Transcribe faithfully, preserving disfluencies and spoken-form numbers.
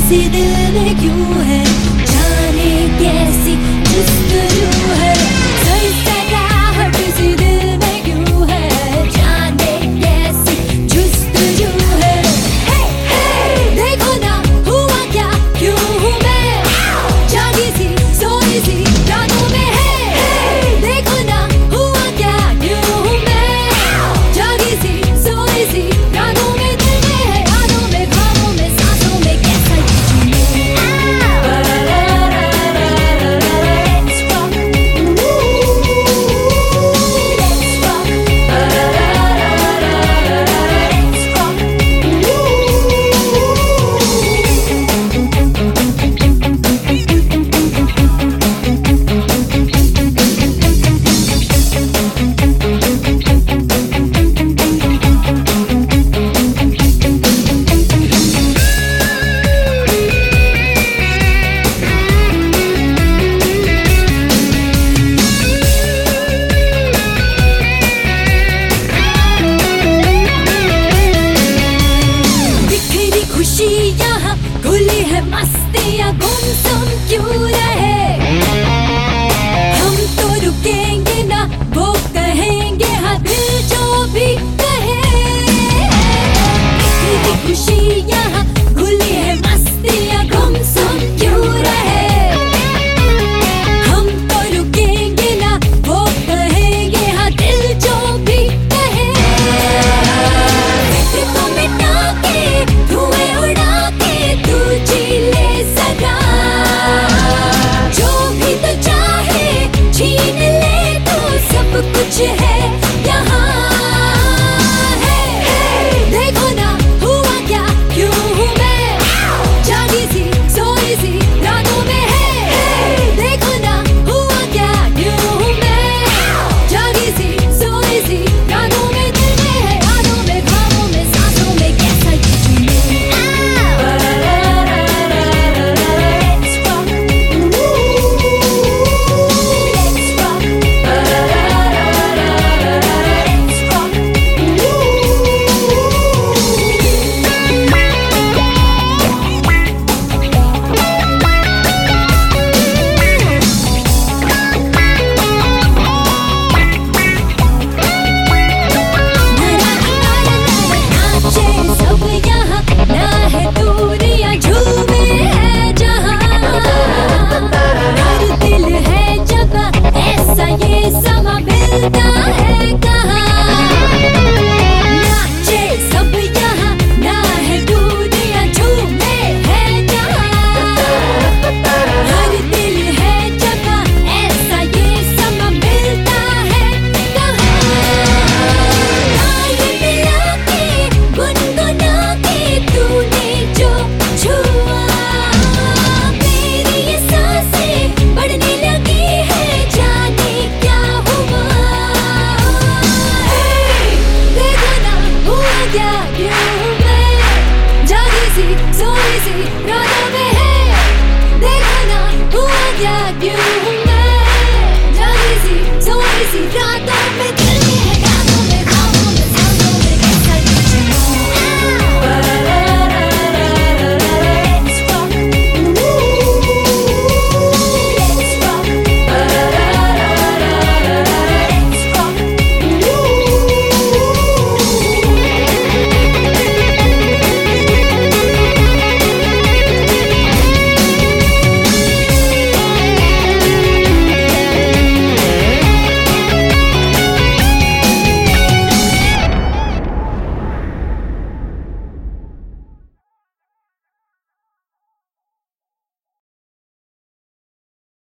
किसी दिल में क्यों है, जाने कैसी जुस्तजू है। सरसराहट सी दिल में क्यों है, जाने कैसी जुस्तजू है। hey, hey, देखो ना हुआ क्या, क्यों हूँ मैं जागी सी सोई सी रातों में। hey, hey, देखो ना हुआ क्या, क्यों हूँ मैं जागी सी सोई सी रातों में। दिल में है, यादों में, ख्वाबों में, सांसों में, कैसा ये खुली है मस्तियाँ, गुमसुम क्यों रहे। हम तो रुकेंगे ना, वो कहेंगे हाँ दिल जो भी कहे। इतनी खुशी यहाँ खुली है मस्तियाँ, गुमसुम क्यों रहे। हम तो रुकेंगे ना, वो कहेंगे हाँ दिल जो भी कहे। फिक्र को मिटा के, धुएं उड़ा के तू जी ले सदा, जो भी तो चाहे छीन ले, तो सब कुछ है यहाँ। है, है, देखो ना हुआ क्या, क्यों हूँ मैं जागी सी सोई सी रातों में। है, है, देखो ना हुआ क्या, क्यों हूँ मैं जागी सी सोई सी रातों में। दिल में है, यादों में, ख्वाबों में, सांसों में, कैसा ये जुनून। सोई सी रातों में है, देखो ना हुआ क्या, क्यों